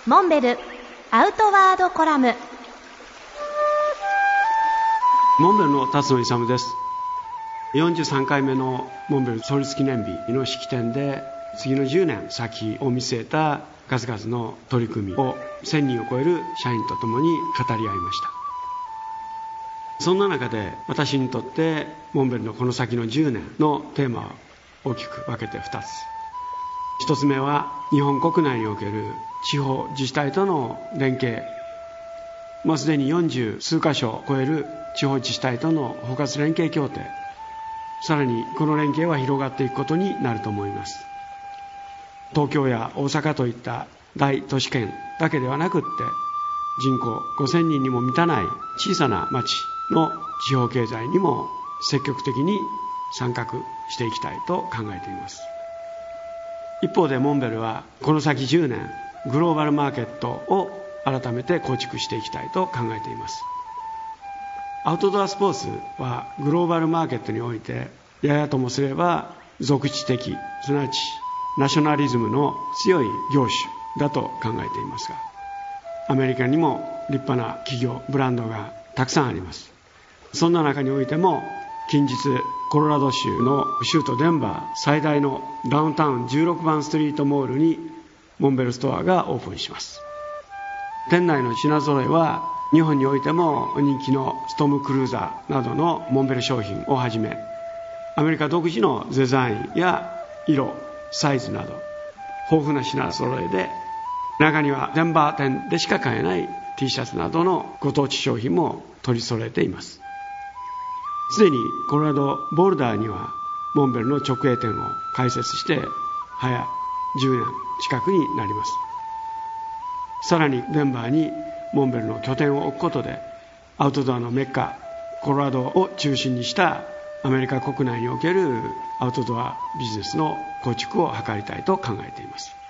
モンベルアウトワードコラム。 モンベルの辰野勇です。43回目のモンベル創立記念日の式典で、次の10年先を見据えた数々の取り組みを1000人を超える社員と共に語り合いました。そんな中で私にとってモンベルのこの先の10年のテーマは大きく分けて2つ。1つ目は日本国内における地方自治体との連携。すでに40数カ所を超える地方自治体との包括連携協定。さらにこの連携は広がっていくことになると思います。東京や大阪といった大都市圏だけではなくって、人口5000人にも満たない小さな町の地方経済にも積極的に参画していきたいと考えています。一方でモンベルはこの先10年グローバルマーケットを改めて構築していきたいと考えています。アウトドアスポーツはグローバルマーケットにおいてややともすれば属地的、すなわちナショナリズムの強い業種だと考えていますが、アメリカにも立派な企業ブランドがたくさんあります。そんな中においても近日コロラド州の州都デンバー最大のダウンタウン16番ストリートモールにモンベルストアがオープンします。店内の品揃えは日本においても人気のストームクルーザーなどのモンベル商品をはじめ、アメリカ独自のデザインや色、サイズなど豊富な品揃えで、中にはデンバー店でしか買えない T シャツなどのご当地商品も取り揃えています。すでにコロラドボルダーにはモンベルの直営店を開設して早10年近くになります。さらにデンバーにモンベルの拠点を置くことで、アウトドアのメッカコロラドを中心にしたアメリカ国内におけるアウトドアビジネスの構築を図りたいと考えています。